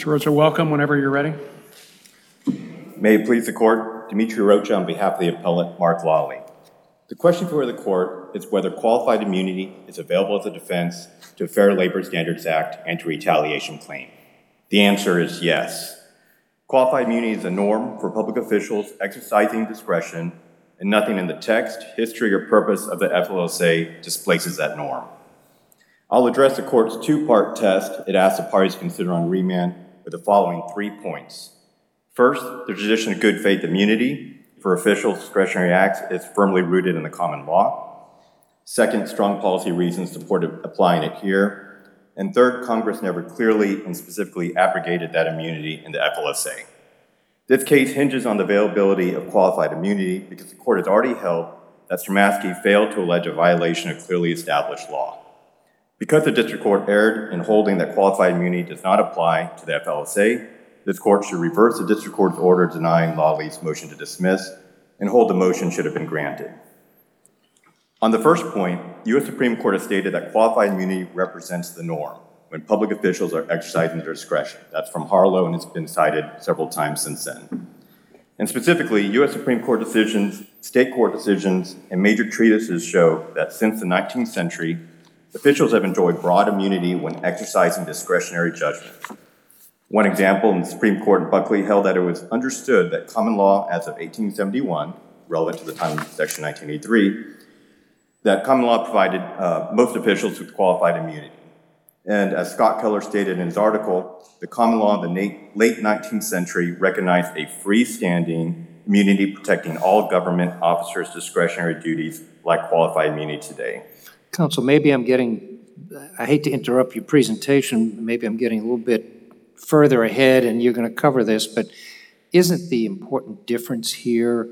Mr. Rocha, welcome whenever you're ready. May it please the court, Dimitri Rocha on behalf of the appellant Mark Lawley. The question before the court is whether qualified immunity is available as a defense to a Fair Labor Standards Act anti-retaliation claim. The answer is yes. Qualified immunity is a norm for public officials exercising discretion, and nothing in the text, history, or purpose of the FLSA displaces that norm. I'll address the court's two-part test it asks the parties to consider on remand with the following 3 points. First, the tradition of good faith immunity for officials' discretionary acts is firmly rooted in the common law. Second, strong policy reasons support applying it here. And third, Congress never clearly and specifically abrogated that immunity in the FLSA. This case hinges on the availability of qualified immunity because the court has already held that Stramaski failed to allege a violation of clearly established law. Because the district court erred in holding that qualified immunity does not apply to the FLSA, this court should reverse the district court's order denying Lawley's motion to dismiss and hold the motion should have been granted. On the first point, the U.S. Supreme Court has stated that qualified immunity represents the norm when public officials are exercising their discretion. That's from Harlow, and it's been cited several times since then. And specifically, U.S. Supreme Court decisions, state court decisions, and major treatises show that since the 19th century, officials have enjoyed broad immunity when exercising discretionary judgment. One example, in the Supreme Court in Buckley held that it was understood that common law as of 1871, relevant to the time of Section 1983, that common law provided most officials with qualified immunity. And as Scott Keller stated in his article, the common law in the late 19th century recognized a freestanding immunity protecting all government officers' discretionary duties like qualified immunity today. Counsel, I hate to interrupt your presentation, maybe I'm getting a little bit further ahead and you're going to cover this, but isn't the important difference here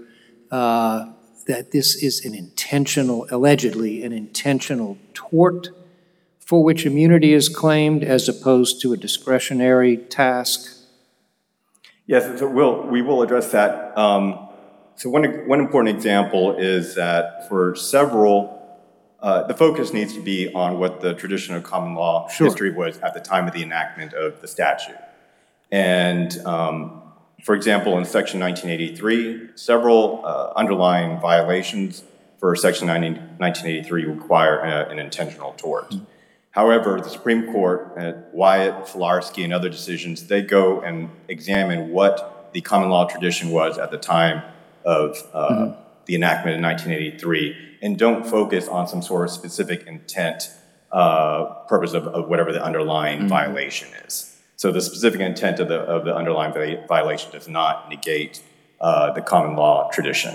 that this is allegedly an intentional tort for which immunity is claimed as opposed to a discretionary task? Yes, so we will address that. So one important example is that for several the focus needs to be on what the tradition of common law history was at the time of the enactment of the statute. And for example, in Section 1983, several underlying violations for Section 1983 require an intentional tort. However, the Supreme Court, Wyatt, Filarski, and other decisions, they go and examine what the common law tradition was at the time of the enactment in 1983, and don't focus on some sort of specific intent purpose of whatever the underlying violation is. So the specific intent of the underlying violation does not negate the common law tradition.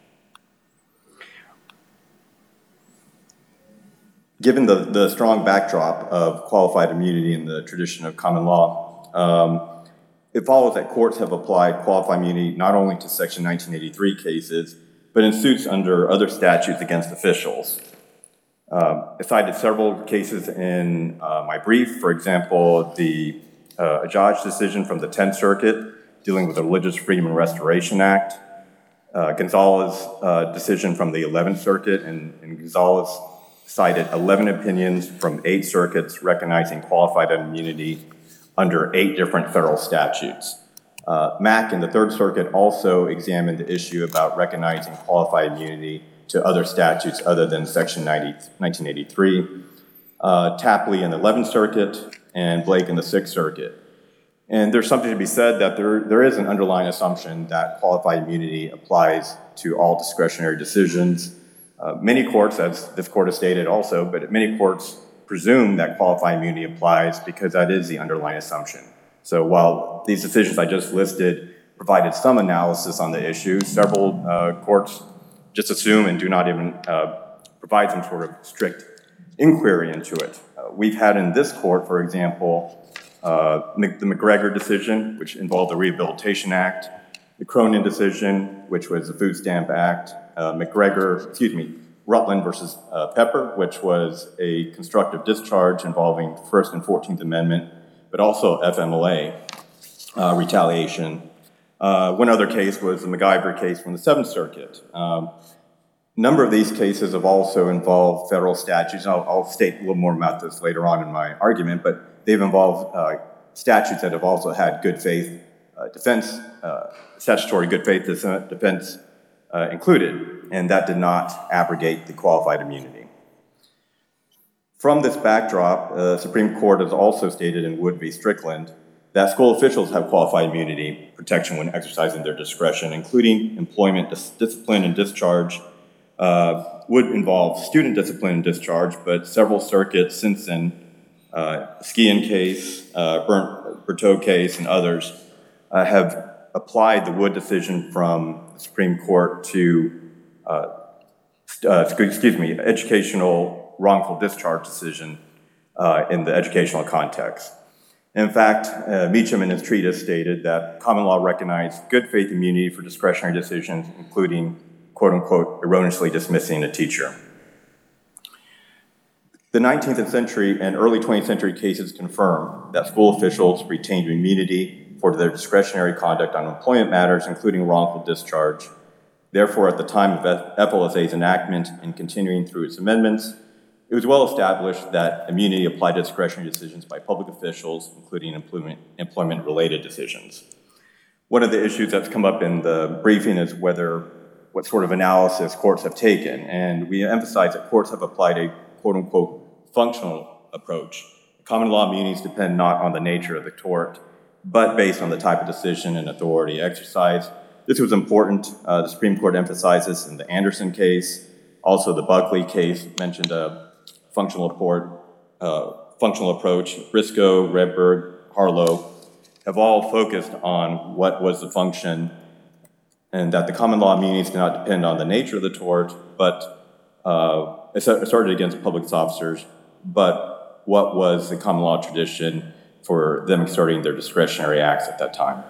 Given the strong backdrop of qualified immunity in the tradition of common law, it follows that courts have applied qualified immunity not only to Section 1983 cases, but in suits under other statutes against officials. I cited several cases in my brief. For example, the Ajaj decision from the 10th Circuit dealing with the Religious Freedom and Restoration Act, Gonzalez decision from the 11th Circuit, and Gonzalez cited 11 opinions from 8 circuits recognizing qualified immunity under 8 different federal statutes. Mack in the 3rd Circuit also examined the issue about recognizing qualified immunity to other statutes other than Section 1983. Tapley in the 11th Circuit and Blake in the 6th Circuit. And there's something to be said that there is an underlying assumption that qualified immunity applies to all discretionary decisions. Many courts, as this court has stated also, but many courts presume that qualified immunity applies because that is the underlying assumption. So while these decisions I just listed provided some analysis on the issue, several courts just assume and do not even provide some sort of strict inquiry into it. We've had in this court, for example, the McGregor decision, which involved the Rehabilitation Act, the Cronin decision, which was the Food Stamp Act, Rutland versus Pepper, which was a constructive discharge involving First and 14th Amendment, but also FMLA retaliation. One other case was the MacGyver case from the 7th Circuit. A number of these cases have also involved federal statutes. I'll state a little more about this later on in my argument, but they've involved statutes that have also had good faith defense, statutory good faith defense included, and that did not abrogate the qualified immunity. From this backdrop, the Supreme Court has also stated in Wood v. Strickland that school officials have qualified immunity protection when exercising their discretion, including employment, discipline, and discharge. Would involve student discipline and discharge, but several circuits since then, Skian case, Berteau case, and others, have applied the Wood decision from the Supreme Court to, educational wrongful discharge decision in the educational context. In fact, Meacham in his treatise stated that common law recognized good faith immunity for discretionary decisions, including, quote unquote, erroneously dismissing a teacher. The 19th century and early 20th century cases confirm that school officials retained immunity for their discretionary conduct on employment matters, including wrongful discharge. Therefore, at the time of FLSA's enactment and continuing through its amendments, it was well established that immunity applied to discretionary decisions by public officials, including employment-related decisions. One of the issues that's come up in the briefing is what sort of analysis courts have taken, and we emphasize that courts have applied a quote-unquote functional approach. Common law immunities depend not on the nature of the tort, but based on the type of decision and authority exercised. This was important. The Supreme Court emphasized this in the Anderson case. Also, the Buckley case mentioned a functional approach. Briscoe, Redberg, Harlow have all focused on what was the function, and that the common law immunities do not depend on the nature of the tort, but asserted against public officers, but what was the common law tradition for them asserting their discretionary acts at that time.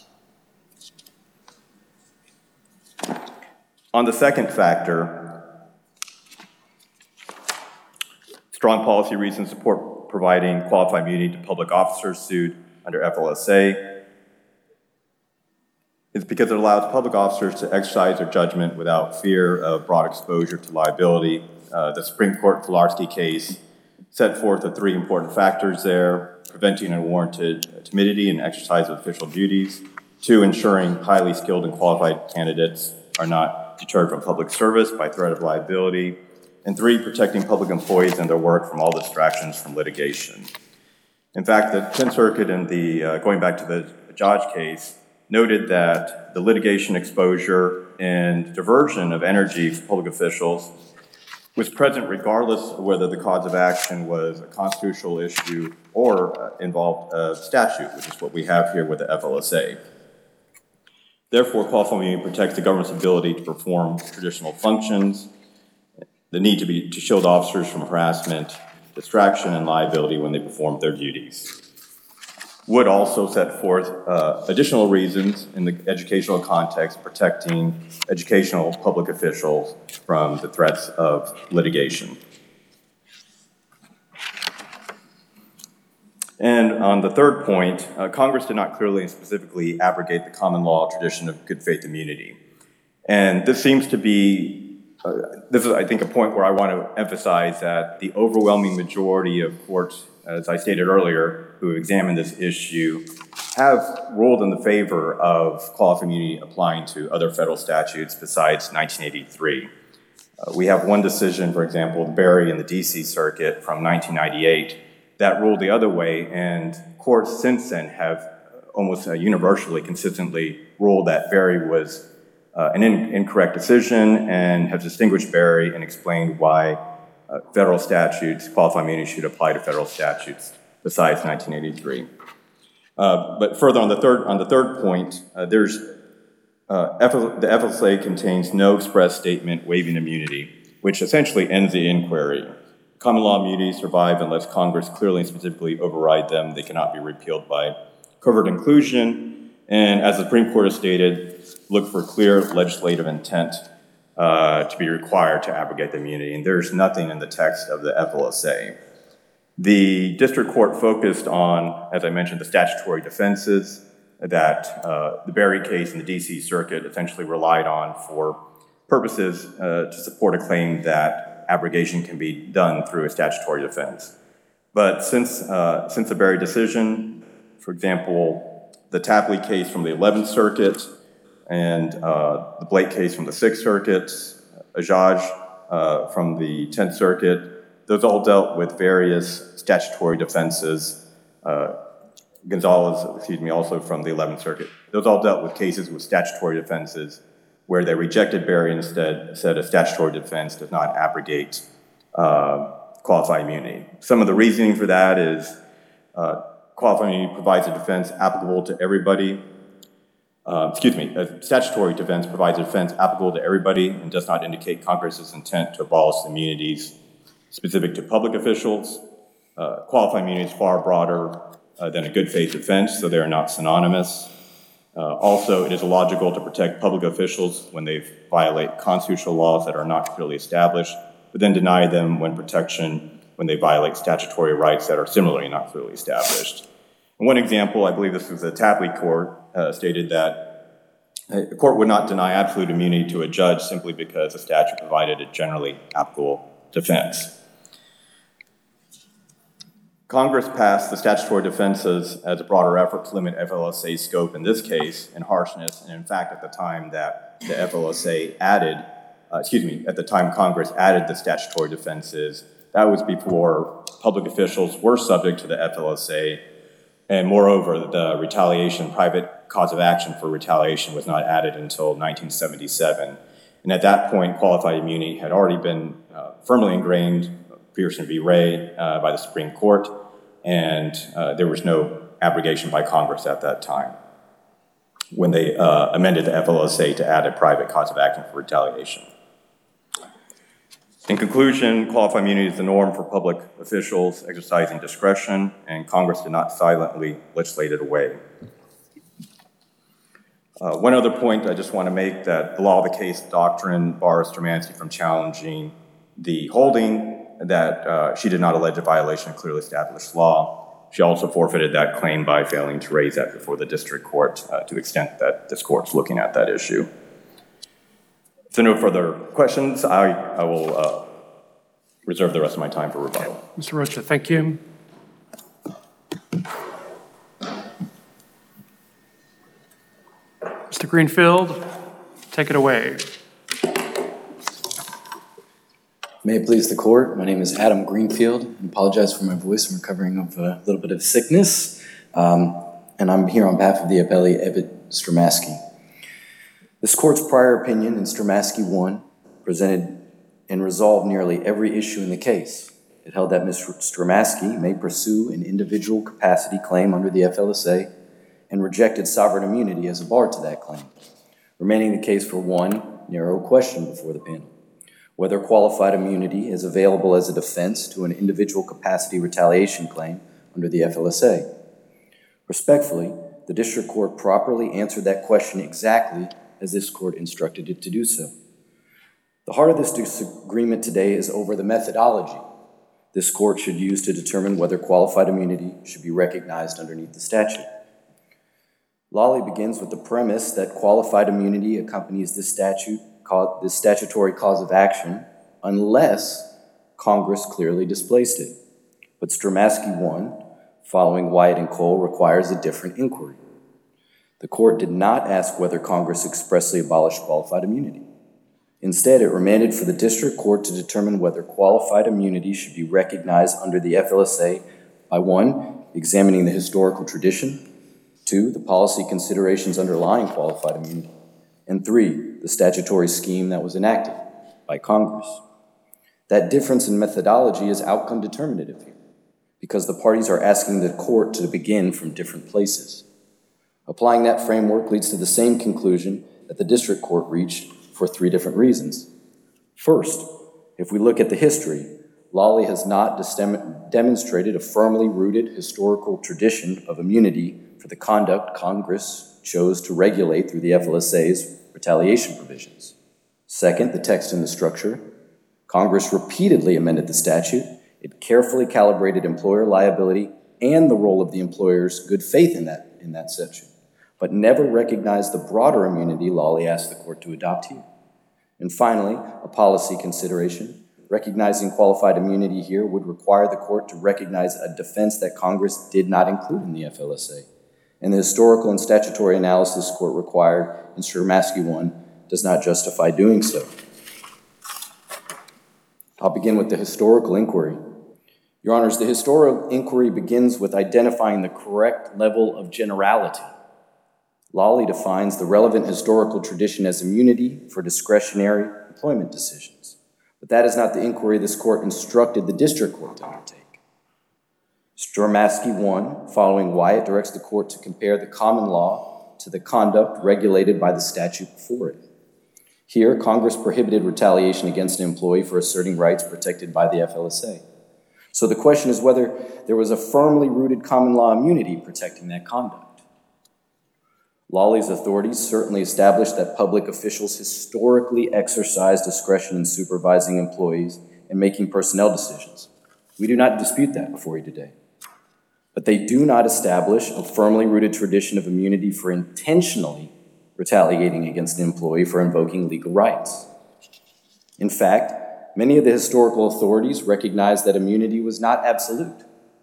On the second factor, strong policy reasons support providing qualified immunity to public officers sued under FLSA. It's because it allows public officers to exercise their judgment without fear of broad exposure to liability. The Supreme Court Filarski case set forth the three important factors there: preventing unwarranted timidity and exercise of official duties; two, ensuring highly skilled and qualified candidates are not deterred from public service by threat of liability; and three, protecting public employees and their work from all distractions from litigation. In fact, the 10th Circuit in the, going back to the Judge case, noted that the litigation exposure and diversion of energy for public officials was present regardless of whether the cause of action was a constitutional issue or involved a statute, which is what we have here with the FLSA. Therefore, qualified immunity protects the government's ability to perform traditional functions, the need to shield officers from harassment, distraction, and liability when they perform their duties. Wood also set forth additional reasons in the educational context protecting educational public officials from the threats of litigation. And on the third point, Congress did not clearly and specifically abrogate the common law tradition of good faith immunity. And this seems to be this is, I think, a point where I want to emphasize that the overwhelming majority of courts, as I stated earlier, who have examined this issue, have ruled in the favor of qualified immunity applying to other federal statutes besides 1983. We have one decision, for example, Berry in the D.C. Circuit from 1998, that ruled the other way, and courts since then have almost universally, consistently ruled that Berry was an incorrect decision and have distinguished Berry and explained why federal statutes, qualified immunity should apply to federal statutes besides 1983. But further, on the third point, the FLSA contains no express statement waiving immunity, which essentially ends the inquiry. Common law immunities survive unless Congress clearly and specifically override them. They cannot be repealed by covert inclusion. And as the Supreme Court has stated, look for clear legislative intent to be required to abrogate the immunity. And there's nothing in the text of the FLSA. The district court focused on, as I mentioned, the statutory defenses that the Berry case in the D.C. Circuit essentially relied on for purposes to support a claim that abrogation can be done through a statutory defense. But since the Berry decision, For example, the Tapley case from the 11th Circuit and the Blake case from the 6th Circuit, Ajaj from the 10th Circuit, those all dealt with various statutory defenses. Gonzalez, also from the 11th Circuit. Those all dealt with cases with statutory defenses where they rejected Berry and instead said a statutory defense does not abrogate qualified immunity. Some of the reasoning for that is qualified immunity provides a defense applicable to everybody. A statutory defense provides a defense applicable to everybody and does not indicate Congress's intent to abolish immunities specific to public officials. Qualified immunity is far broader than a good faith defense, so they are not synonymous. Also, it is illogical to protect public officials when they violate constitutional laws that are not clearly established, but then deny them when they violate statutory rights that are similarly not clearly established. And one example, I believe this was the Tapley court, stated that the court would not deny absolute immunity to a judge simply because the statute provided a generally applicable defense. Congress passed the statutory defenses as a broader effort to limit FLSA's scope in this case and harshness. And in fact, at the time that the FLSA at the time Congress added the statutory defenses, that was before public officials were subject to the FLSA. And moreover, the private cause of action for retaliation was not added until 1977. And at that point, qualified immunity had already been firmly ingrained, Pearson v. Ray, by the Supreme Court, and there was no abrogation by Congress at that time when they amended the FLSA to add a private cause of action for retaliation. In conclusion, qualified immunity is the norm for public officials exercising discretion, and Congress did not silently legislate it away. One other point I just want to make, that the law of the case doctrine bars Stromanski from challenging the holding that she did not allege a violation of clearly established law. She also forfeited that claim by failing to raise that before the district court to the extent that this court's looking at that issue. If there are no further questions, I will reserve the rest of my time for rebuttal. Mr. Rocha, thank you. Mr. Greenfield, take it away. May it please the court, my name is Adam Greenfield. I apologize for my voice. I'm recovering of a little bit of sickness. And I'm here on behalf of the appellee, Evan Stromanski. This court's prior opinion in Stromanski 1 presented and resolved nearly every issue in the case. It held that Ms. Stromanski may pursue an individual capacity claim under the FLSA and rejected sovereign immunity as a bar to that claim, remaining the case for one narrow question before the panel: whether qualified immunity is available as a defense to an individual capacity retaliation claim under the FLSA. Respectfully, the district court properly answered that question exactly as this court instructed it to do so. The heart of this disagreement today is over the methodology this court should use to determine whether qualified immunity should be recognized underneath the statute. Lawley begins with the premise that qualified immunity accompanies this statutory cause of action unless Congress clearly displaced it. But Stromanski 1, following Wyatt and Cole, requires a different inquiry. The court did not ask whether Congress expressly abolished qualified immunity. Instead, it remanded for the district court to determine whether qualified immunity should be recognized under the FLSA by 1, examining the historical tradition, 2, the policy considerations underlying qualified immunity, and 3, the statutory scheme that was enacted by Congress. That difference in methodology is outcome determinative here, because the parties are asking the court to begin from different places. Applying that framework leads to the same conclusion that the district court reached for 3 different reasons. First, if we look at the history, Lawley has not demonstrated a firmly rooted historical tradition of immunity for the conduct Congress chose to regulate through the FLSA's retaliation provisions. Second, the text and the structure. Congress repeatedly amended the statute. It carefully calibrated employer liability and the role of the employer's good faith in that section, but never recognized the broader immunity Lawley asked the court to adopt here. And finally, a policy consideration. Recognizing qualified immunity here would require the court to recognize a defense that Congress did not include in the FLSA, and the historical and statutory analysis court required in Stramaski 1 does not justify doing so. I'll begin with the historical inquiry. Your Honors, the historical inquiry begins with identifying the correct level of generality. Lawley defines the relevant historical tradition as immunity for discretionary employment decisions. But that is not the inquiry this court instructed the district court to undertake. Stramaski 1, following Wyatt, directs the court to compare the common law to the conduct regulated by the statute before it. Here, Congress prohibited retaliation against an employee for asserting rights protected by the FLSA. So the question is whether there was a firmly rooted common law immunity protecting that conduct. Lawley's authorities certainly established that public officials historically exercise discretion in supervising employees and making personnel decisions. We do not dispute that before you today. But they do not establish a firmly rooted tradition of immunity for intentionally retaliating against an employee for invoking legal rights. In fact, many of the historical authorities recognized that immunity was not absolute.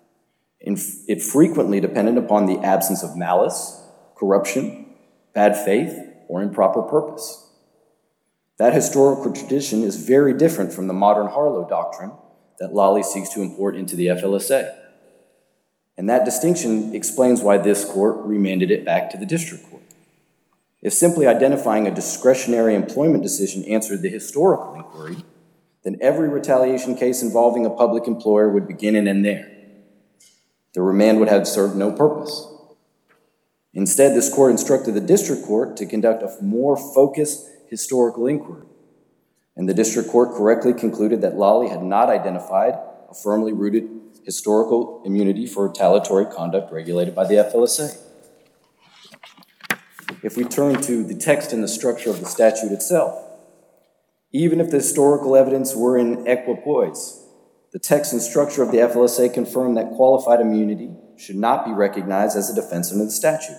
It frequently depended upon the absence of malice, corruption, bad faith, or improper purpose. That historical tradition is very different from the modern Harlow doctrine that Lawley seeks to import into the FLSA. And that distinction explains why this court remanded it back to the district court. If simply identifying a discretionary employment decision answered the historical inquiry, then every retaliation case involving a public employer would begin and end there. The remand would have served no purpose. Instead, this court instructed the district court to conduct a more focused historical inquiry, and the district court correctly concluded that Lawley had not identified a firmly rooted historical immunity for retaliatory conduct regulated by the FLSA. If we turn to the text and the structure of the statute itself, even if the historical evidence were in equipoise, the text and structure of the FLSA confirm that qualified immunity should not be recognized as a defense under the statute.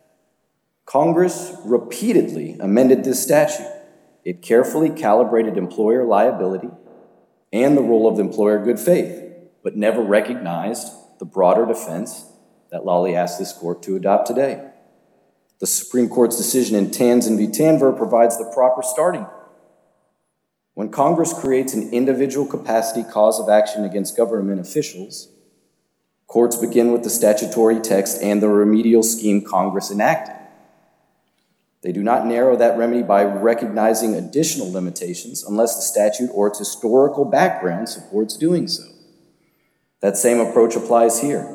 Congress repeatedly amended this statute. It carefully calibrated employer liability and the role of the employer good faith, but never recognized the broader defense that Lawley asked this court to adopt today. The Supreme Court's decision in Tanzan v. Tanver provides the proper starting point. When Congress creates an individual capacity cause of action against government officials, courts begin with the statutory text and the remedial scheme Congress enacted. They do not narrow that remedy by recognizing additional limitations unless the statute or its historical background supports doing so. That same approach applies here.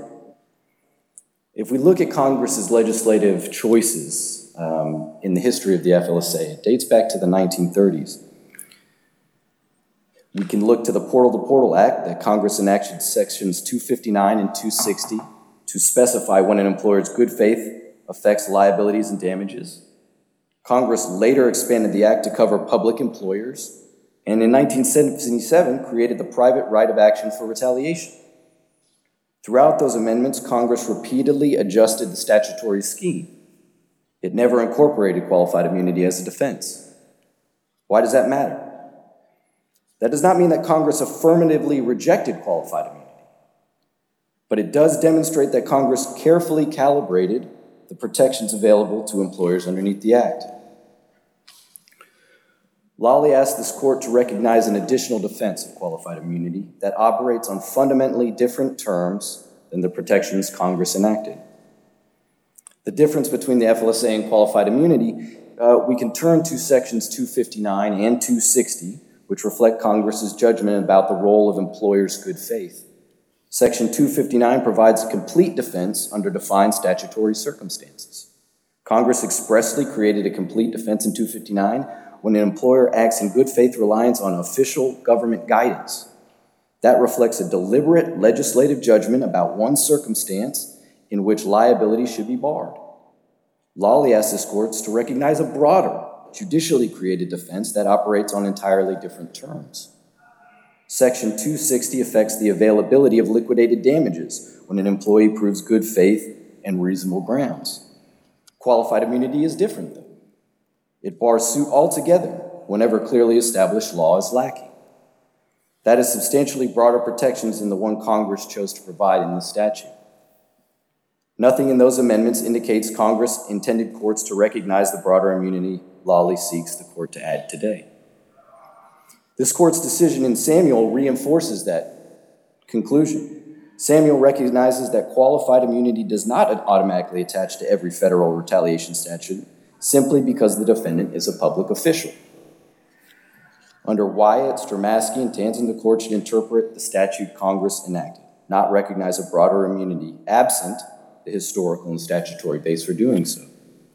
If we look at Congress's legislative choices in the history of the FLSA, it dates back to the 1930s. We can look to the Portal-to-Portal Act that Congress enacted sections 259 and 260 to specify when an employer's good faith affects liabilities and damages. Congress later expanded the act to cover public employers, and in 1977 created the private right of action for retaliation. Throughout those amendments, Congress repeatedly adjusted the statutory scheme. It never incorporated qualified immunity as a defense. Why does that matter? That does not mean that Congress affirmatively rejected qualified immunity, but it does demonstrate that Congress carefully calibrated the protections available to employers underneath the Act. Lawley asked this court to recognize an additional defense of qualified immunity that operates on fundamentally different terms than the protections Congress enacted. The difference between the FLSA and qualified immunity, we can turn to sections 259 and 260, which reflect Congress's judgment about the role of employers' good faith. Section 259 provides a complete defense under defined statutory circumstances. Congress expressly created a complete defense in 259 when an employer acts in good faith reliance on official government guidance. That reflects a deliberate legislative judgment about one circumstance in which liability should be barred. Lawley asked his courts to recognize a broader, judicially created defense that operates on entirely different terms. Section 260 affects the availability of liquidated damages when an employee proves good faith and reasonable grounds. Qualified immunity is different, though. It bars suit altogether whenever clearly established law is lacking. That is substantially broader protections than the one Congress chose to provide in the statute. Nothing in those amendments indicates Congress intended courts to recognize the broader immunity Lawley seeks the court to add today. This court's decision in Samuel reinforces that conclusion. Samuel recognizes that qualified immunity does not automatically attach to every federal retaliation statute simply because the defendant is a public official. Under Wyatt, Stramaski, and Tanzen, the court should interpret the statute Congress enacted, not recognize a broader immunity absent the historical and statutory base for doing so.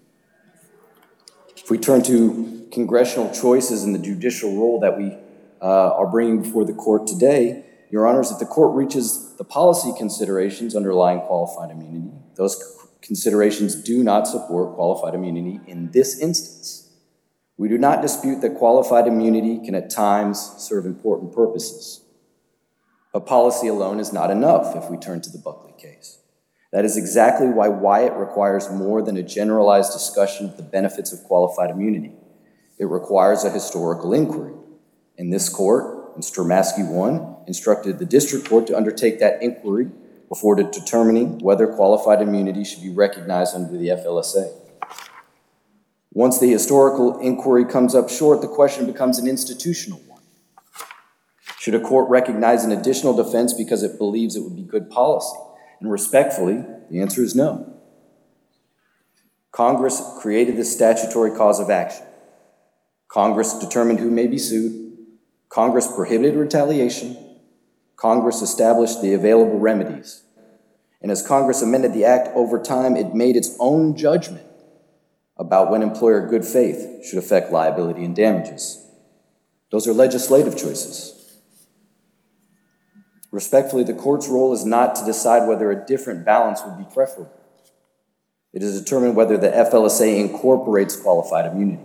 If we turn to congressional choices and the judicial role that we are bringing before the court today, Your Honors, if the court reaches the policy considerations underlying qualified immunity, those considerations do not support qualified immunity in this instance. We do not dispute that qualified immunity can at times serve important purposes. But policy alone is not enough if we turn to the Buckley case. That is exactly why Wyatt requires more than a generalized discussion of the benefits of qualified immunity. It requires a historical inquiry. And this court, in Stramaski 1, instructed the district court to undertake that inquiry before determining whether qualified immunity should be recognized under the FLSA. Once the historical inquiry comes up short, the question becomes an institutional one. Should a court recognize an additional defense because it believes it would be good policy? And respectfully, the answer is no. Congress created this statutory cause of action. Congress determined who may be sued. Congress prohibited retaliation. Congress established the available remedies. And as Congress amended the act over time, it made its own judgment about when employer good faith should affect liability and damages. Those are legislative choices. Respectfully, the court's role is not to decide whether a different balance would be preferable. It is to determine whether the FLSA incorporates qualified immunity.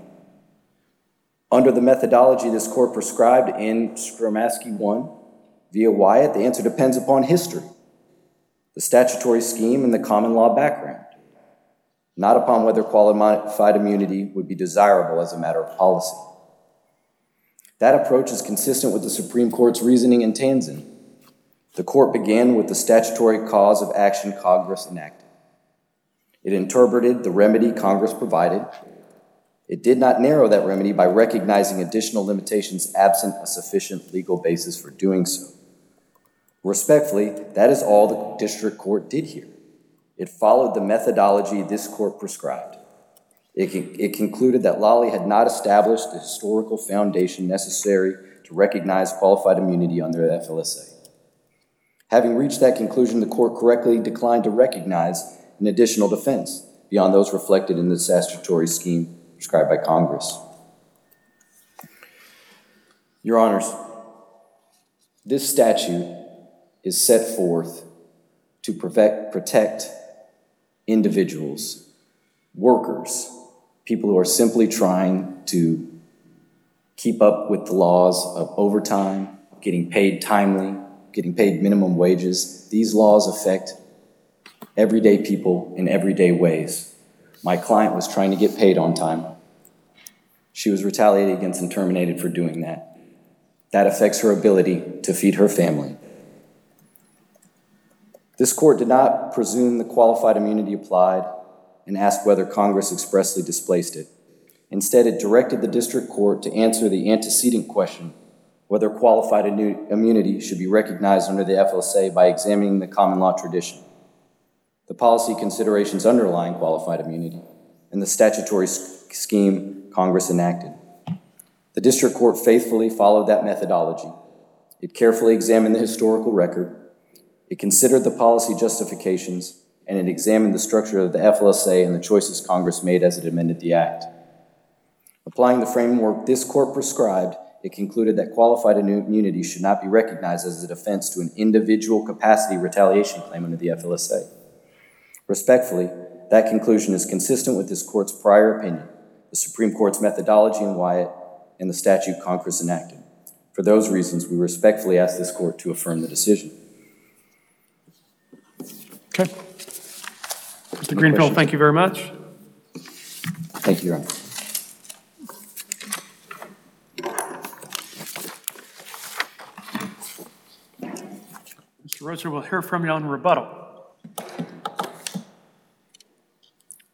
Under the methodology this court prescribed in Stramaski 1 via Wyatt, the answer depends upon history, the statutory scheme, and the common law background, not upon whether qualified immunity would be desirable as a matter of policy. That approach is consistent with the Supreme Court's reasoning in Tanzen. The court began with the statutory cause of action Congress enacted. It interpreted the remedy Congress provided. It did not narrow that remedy by recognizing additional limitations absent a sufficient legal basis for doing so. Respectfully, that is all the district court did here. It followed the methodology this court prescribed. It concluded that Lawley had not established the historical foundation necessary to recognize qualified immunity under the FLSA. Having reached that conclusion, the court correctly declined to recognize an additional defense beyond those reflected in the statutory scheme prescribed by Congress. Your Honors, this statute is set forth to protect individuals, workers, people who are simply trying to keep up with the laws of overtime, getting paid timely, getting paid minimum wages. These laws affect everyday people in everyday ways. My client was trying to get paid on time. She was retaliated against and terminated for doing that. That affects her ability to feed her family. This court did not presume the qualified immunity applied and ask whether Congress expressly displaced it. Instead, it directed the district court to answer the antecedent question whether qualified immunity should be recognized under the FLSA by examining the common law tradition, the policy considerations underlying qualified immunity, and the statutory scheme Congress enacted. The district court faithfully followed that methodology. It carefully examined the historical record, it considered the policy justifications, and it examined the structure of the FLSA and the choices Congress made as it amended the act. Applying the framework this court prescribed, it concluded that qualified immunity should not be recognized as a defense to an individual capacity retaliation claim under the FLSA. Respectfully, that conclusion is consistent with this court's prior opinion, the Supreme Court's methodology in Wyatt, and the statute Congress enacted. For those reasons, we respectfully ask this court to affirm the decision. Okay. Mr. Greenfield, thank you very much. Thank you, Your Honor. Mr. Rocha, we'll hear from you on rebuttal.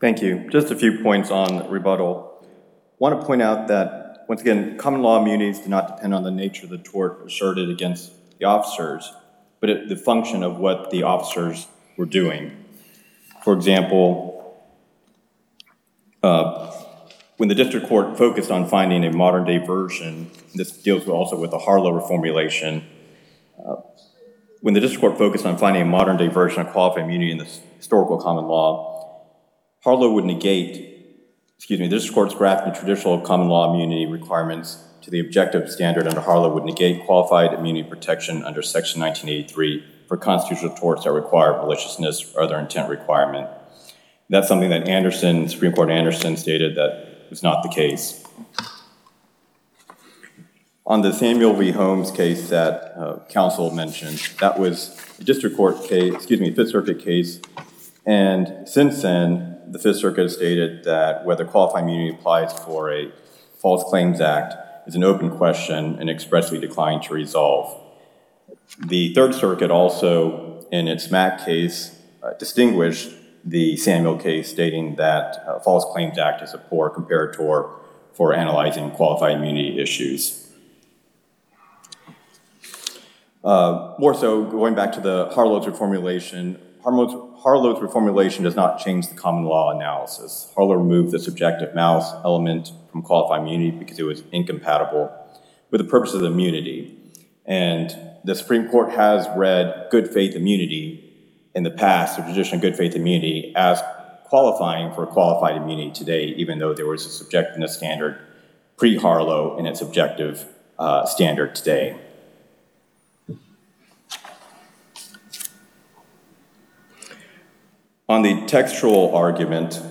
Thank you. Just a few points on rebuttal. I want to point out that, once again, common law immunities do not depend on the nature of the tort asserted against the officers, but the function of what the officers were doing. For example, when the district court focused on finding a modern-day version, this deals also with the Harlow reformulation. When the district court focused on finding a modern-day version of qualified immunity in the historical common law, Harlow would the district court's grafting traditional common law immunity requirements to the objective standard under Harlow would negate qualified immunity protection under Section 1983 for constitutional torts that require maliciousness or other intent requirement. That's something that Supreme Court Anderson stated that was not the case. On the Samuel v. Holmes case that counsel mentioned, that was a Fifth Circuit case, and since then, the Fifth Circuit has stated that whether qualified immunity applies for a False Claims Act is an open question and expressly declined to resolve. The Third Circuit also, in its Mack case, distinguished the Samuel case, stating that False Claims Act is a poor comparator for analyzing qualified immunity issues. More so, going back to the Harlow's reformulation, Harlow's reformulation does not change the common law analysis. Harlow removed the subjective malice element from qualified immunity because it was incompatible with the purpose of the immunity. And the Supreme Court has read good faith immunity in the past, the traditional good faith immunity, as qualifying for qualified immunity today, even though there was a subjectiveness standard pre-Harlow and its objective standard today. On the textual argument,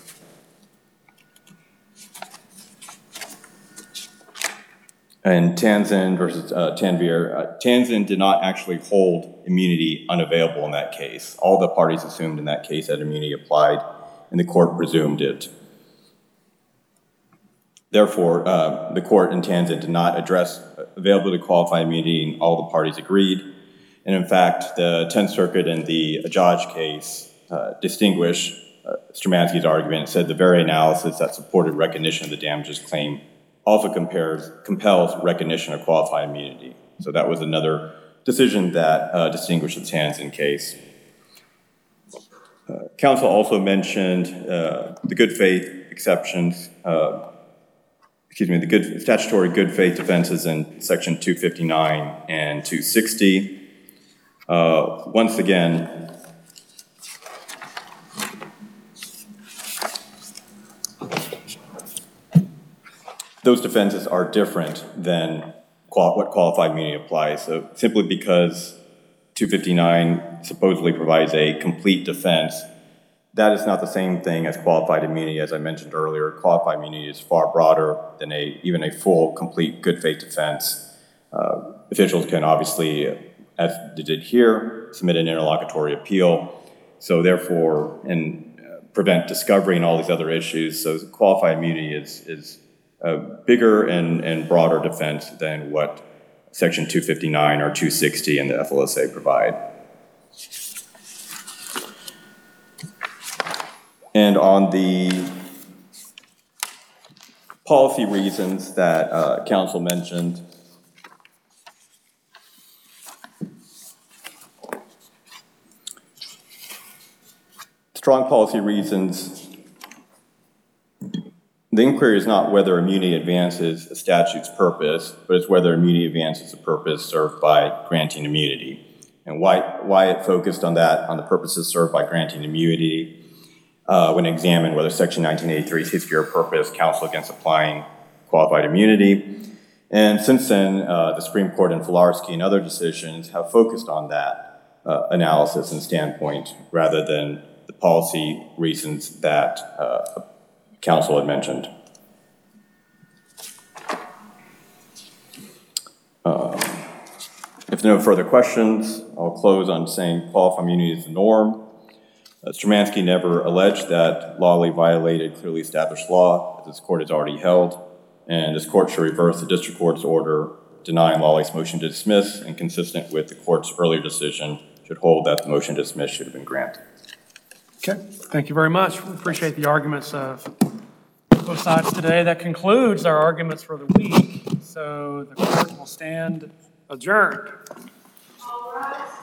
and Tanzin versus Tanvir, Tanzin did not actually hold immunity unavailable in that case. All the parties assumed in that case that immunity applied, and the court presumed it. Therefore, the court in Tanzin did not address availability of qualified immunity, and all the parties agreed. And in fact, the 10th Circuit in the Ajaj case distinguished Stramansky's argument and said the very analysis that supported recognition of the damages claim also compels recognition of qualified immunity. So that was another decision that distinguished the Tanzin case. Counsel also mentioned the good faith exceptions, the statutory good faith defenses in Section 259 and 260. Once again, those defenses are different than what qualified immunity applies. So simply because 259 supposedly provides a complete defense, that is not the same thing as qualified immunity. As I mentioned earlier, qualified immunity is far broader than even a full, complete good faith defense. Officials can obviously, as they did here, submit an interlocutory appeal. So therefore, and prevent discovery and all these other issues. So qualified immunity is a bigger and broader defense than what Section 259 or 260 and the FLSA provide. And on the policy reasons that counsel mentioned, strong policy reasons, the inquiry is not whether immunity advances a statute's purpose, but it's whether immunity advances the purpose served by granting immunity. And why it focused on that, on the purposes served by granting immunity, when examined whether Section 1983's history or purpose counsel against applying qualified immunity. And since then, the Supreme Court in Filarski and other decisions have focused on that analysis and standpoint rather than the policy reasons that counsel had mentioned. If there are no further questions, I'll close on saying qualified immunity is the norm. Stramansky never alleged that Lawley violated clearly established law, as this court has already held, and this court should reverse the district court's order denying Lawley's motion to dismiss, and consistent with the court's earlier decision, should hold that the motion to dismiss should have been granted. Okay, thank you very much. We appreciate the arguments of both sides today. That concludes our arguments for the week. So the court will stand adjourned. All rise.